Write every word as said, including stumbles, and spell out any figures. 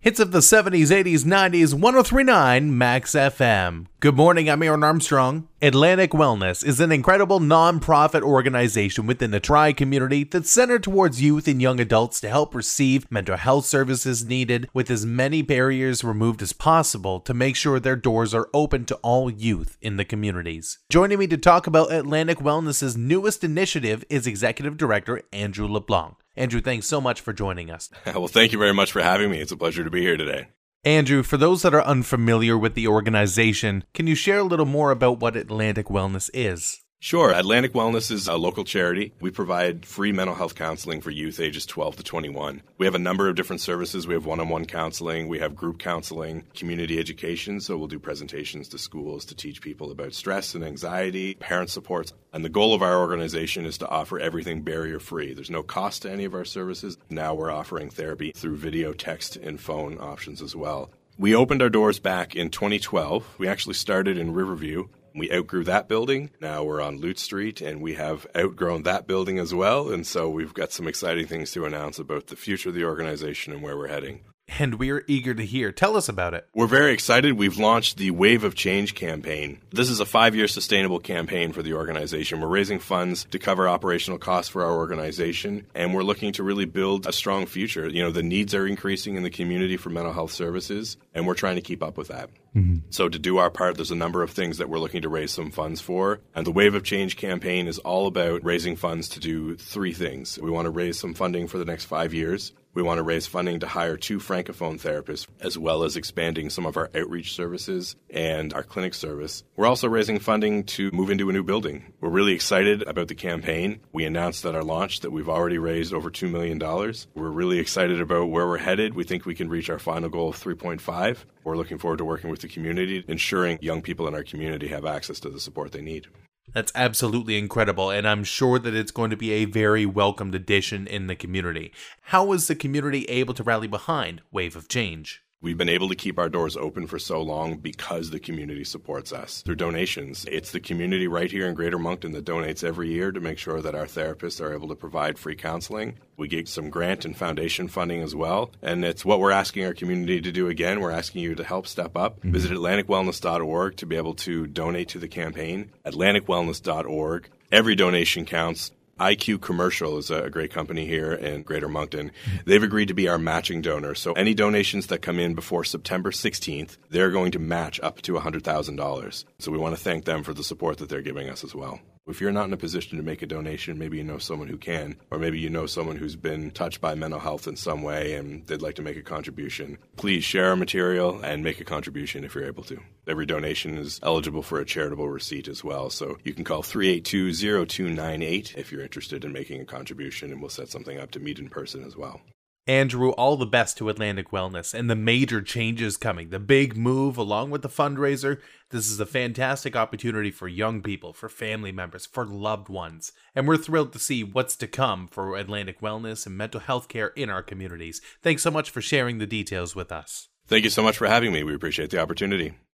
Hits of the seventies, eighties, nineties, one oh three point nine Max F M. Good morning, I'm Aaron Armstrong. Atlantic Wellness is an incredible non-profit organization within the tri-community that's centered towards youth and young adults to help receive mental health services needed with as many barriers removed as possible to make sure their doors are open to all youth in the communities. Joining me to talk about Atlantic Wellness's newest initiative is Executive Director Andrew LeBlanc. Andrew, thanks so much for joining us. Well, thank you very much for having me. It's a pleasure to be here today. Andrew, for those that are unfamiliar with the organization, can you share a little more about what Atlantic Wellness is? Sure. Atlantic Wellness is a local charity. We provide free mental health counseling for youth ages twelve to twenty-one. We have a number of different services. We have one-on-one counseling. We have group counseling, community education. So we'll do presentations to schools to teach people about stress and anxiety, parent supports. And the goal of our organization is to offer everything barrier-free. There's no cost to any of our services. Now we're offering therapy through video, text, and phone options as well. We opened our doors back in twenty twelve. We actually started in Riverview. We outgrew that building. Now we're on Lute Street, and we have outgrown that building as well. And so we've got some exciting things to announce about the future of the organization and where we're heading. And we're eager to hear. Tell us about it. We're very excited. We've launched the Wave of Change campaign. This is a five-year sustainable campaign for the organization. We're raising funds to cover operational costs for our organization, and we're looking to really build a strong future. You know, the needs are increasing in the community for mental health services, and we're trying to keep up with that. Mm-hmm. So to do our part, there's a number of things that we're looking to raise some funds for. And the Wave of Change campaign is all about raising funds to do three things. We want to raise some funding for the next five years. We want to raise funding to hire two francophone therapists, as well as expanding some of our outreach services and our clinic service. We're also raising funding to move into a new building. We're really excited about the campaign. We announced at our launch that we've already raised over two million dollars. We're really excited about where we're headed. We think we can reach our final goal of three point five. We're looking forward to working with the community, ensuring young people in our community have access to the support they need. That's absolutely incredible, and I'm sure that it's going to be a very welcomed addition in the community. How was the community able to rally behind Wave of Change? We've been able to keep our doors open for so long because the community supports us through donations. It's the community right here in Greater Moncton that donates every year to make sure that our therapists are able to provide free counseling. We get some grant and foundation funding as well, and it's what we're asking our community to do again. We're asking you to help step up. Mm-hmm. Visit Atlantic Wellness dot org to be able to donate to the campaign. Atlantic Wellness dot org. Every donation counts. I Q Commercial is a great company here in Greater Moncton. They've agreed to be our matching donor. So any donations that come in before September sixteenth, they're going to match up to one hundred thousand dollars. So we want to thank them for the support that they're giving us as well. If you're not in a position to make a donation, maybe you know someone who can, or maybe you know someone who's been touched by mental health in some way and they'd like to make a contribution. Please share our material and make a contribution if you're able to. Every donation is eligible for a charitable receipt as well, so you can call three eight two, zero two nine eight if you're interested in making a contribution, and we'll set something up to meet in person as well. Andrew, all the best to Atlantic Wellness and the major changes coming, the big move along with the fundraiser. This is a fantastic opportunity for young people, for family members, for loved ones. And we're thrilled to see what's to come for Atlantic Wellness and mental health care in our communities. Thanks so much for sharing the details with us. Thank you so much for having me. We appreciate the opportunity.